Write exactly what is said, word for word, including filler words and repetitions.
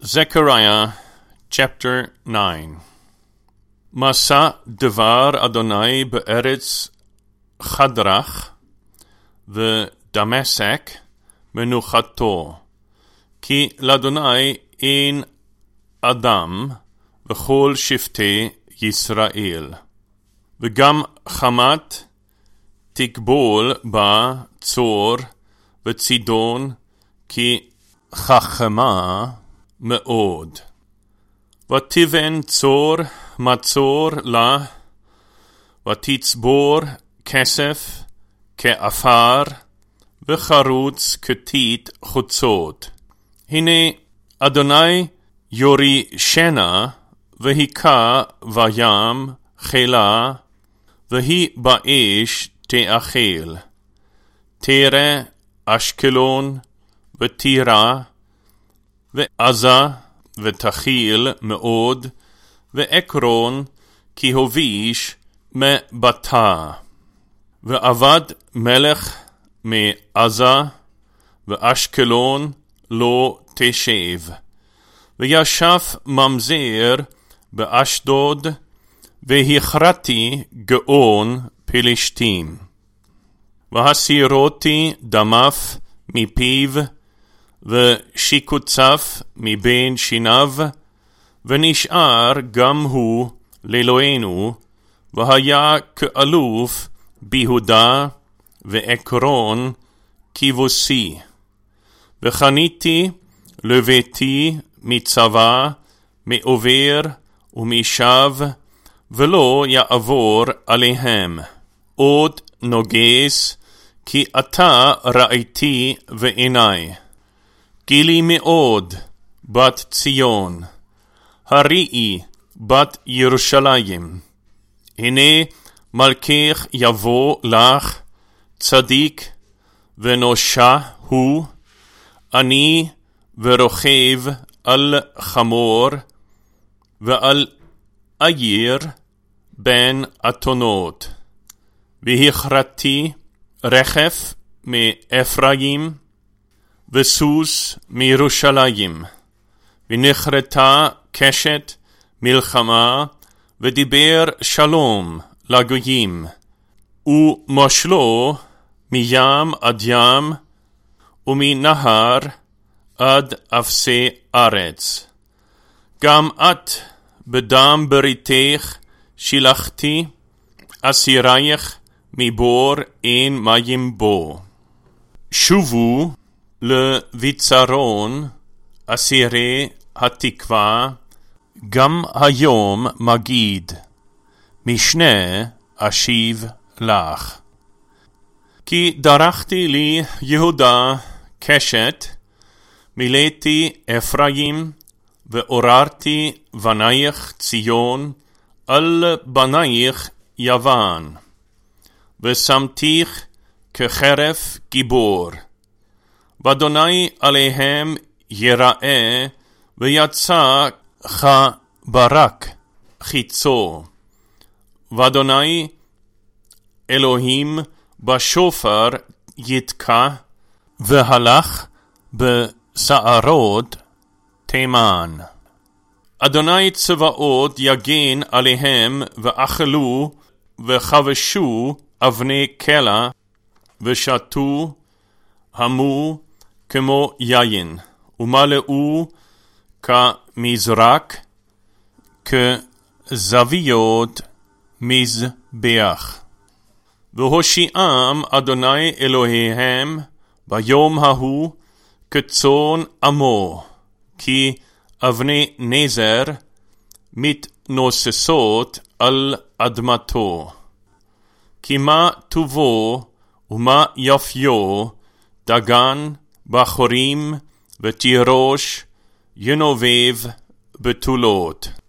Zechariah chapter nine. Masa devar Adonai be'eretz Chadrach v'Damasek menuchato, ki l'Adonai ein Adam v'chol shiftei Yisrael, v'gam Chamat tikbol ba Tzor v'Tzidon ki chachema מאוד. ותבן צור מצור לה, ותצבור כסף כעפר, וחרוץ כתית חוצות. הנה אדוני יורישנה, והיכה בים חילה, והיא באש תאכל. תראה אשקלון ותירה, ועזה ותחיל מאוד, ועקרון כי הוביש מבתה. ועבד מלך מעזה, ואשקלון לא תשב. וישב ממזר באשדוד, והכרתי גאון פלשתים. והסירותי דמף מפיו, ושיקוצף מבין שיניו, ונשאר גם הוא לאלוהינו, והיה כאלוף ביהודה ועקרון כיבוסי. וחניתי לביתי מצבא, מעובר ומשב, ולא יעבור עליהם. עוד נוגס, כי אתה ראיתי ועיני. גילי מאוד, בת ציון, הראי, בת ירושלים. הנה מלכך יבוא לך, צדיק ונושע הוא, אני ורוכב על חמור, ועל עיר בין אתונות. והכרתי רכב מאפרים, וסוס מירושלים, ונחרתה קשת מלחמה, ודיבר שלום לגויים, ומשלו מים עד ים, ומנהר עד אפסי ארץ. גם את בדם בריתך שילחתי, אסירייך מבור אין מים בו. שובו לביצרון אסירי התקווה, גם היום מגיד, משנה אשיב לך. כי דרכתי לי יהודה קשת, מילאתי אפרים, ועוררתי בנייך ציון, על בנייך יוון, ושמתיך כחרף גיבור. ואדוני עליהם יראה, ויצא כברק חיצו. ואדוני אלוהים בשופר יתקע, והלך בסערות תימן. אדוני צבאות יגן עליהם, ואכלו וכבשו אבני קלע, ושתו המו כמו יין, ומלאו כמזרק, כזוויות מזבח. והושיעם אדוני אלוהיהם ביום ההוא כצאן עמו, כי אבני נזר מתנוססות על אדמתו. כי מה טובו ומה יפיו, דגן בחורים ותירוש ינובב בתולות.